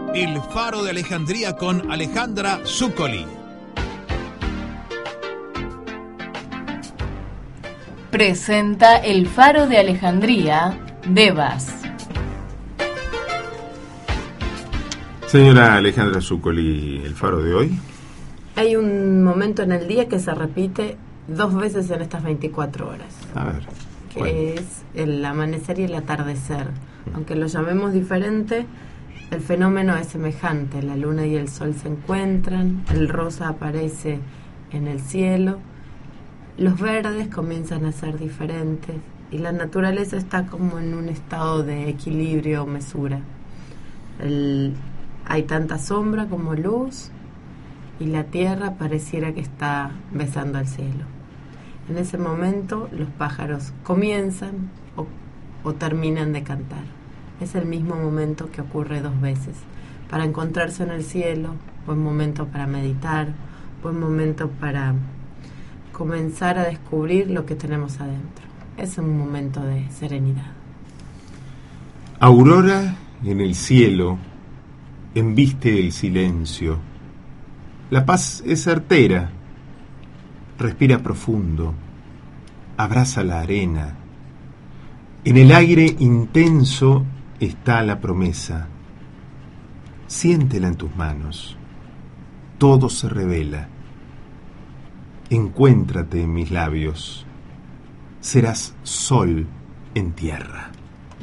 El Faro de Alejandría con Alejandra Zúcoli. Presenta El Faro de Alejandría, Devas. Señora Alejandra Zúcoli, ¿el faro de hoy? Hay un momento en el día que se repite 2 veces en estas 24 horas. A ver. Que es el amanecer y el atardecer. Aunque lo llamemos diferente, el fenómeno es semejante. La luna y el sol se encuentran, el rosa aparece en el cielo, los verdes comienzan a ser diferentes y la naturaleza está como en un estado de equilibrio o mesura. Hay tanta sombra como luz y la tierra pareciera que está besando al cielo. En ese momento los pájaros comienzan o terminan de cantar. Es el mismo momento que ocurre 2 veces. Para encontrarse en el cielo, buen momento para meditar, buen momento para comenzar a descubrir lo que tenemos adentro. Es un momento de serenidad. Aurora en el cielo embiste el silencio. La paz es certera. Respira profundo. Abraza la arena. En el aire intenso está la promesa. Siéntela en tus manos. Todo se revela. Encuéntrate en mis labios. Serás sol en tierra.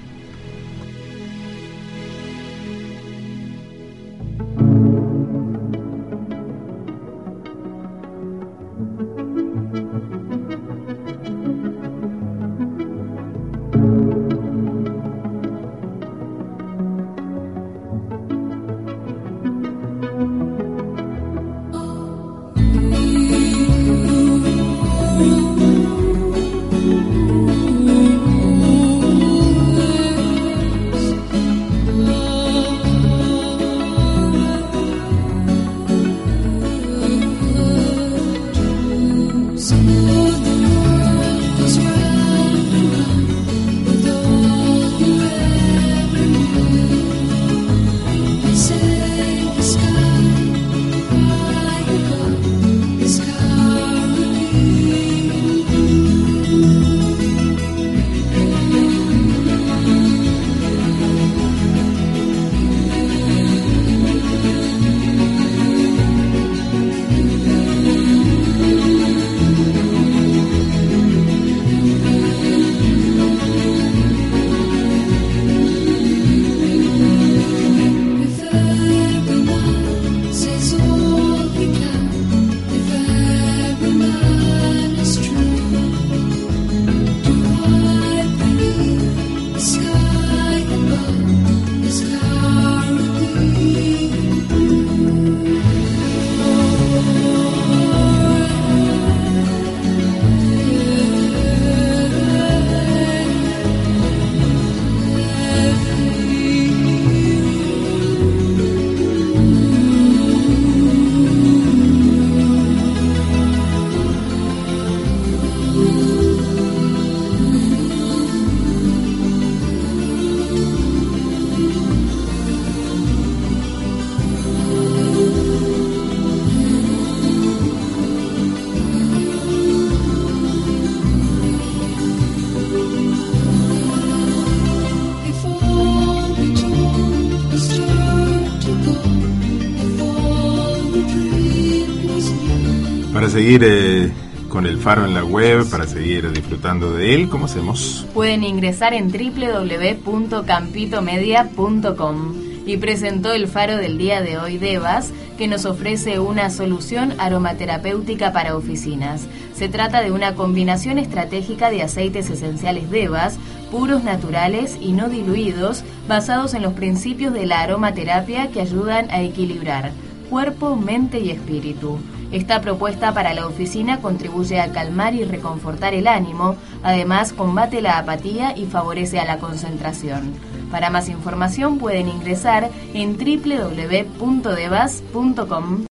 Para seguir con el faro en la web, para seguir disfrutando de él, ¿cómo hacemos? Pueden ingresar en www.campitomedia.com. Y presentó el faro del día de hoy, Devas, que nos ofrece una solución aromaterapéutica para oficinas. Se trata de una combinación estratégica de aceites esenciales Devas, puros, naturales y no diluidos, basados en los principios de la aromaterapia que ayudan a equilibrar cuerpo, mente y espíritu. Esta propuesta para la oficina contribuye a calmar y reconfortar el ánimo, además combate la apatía y favorece a la concentración. Para más información pueden ingresar en www.devas.com.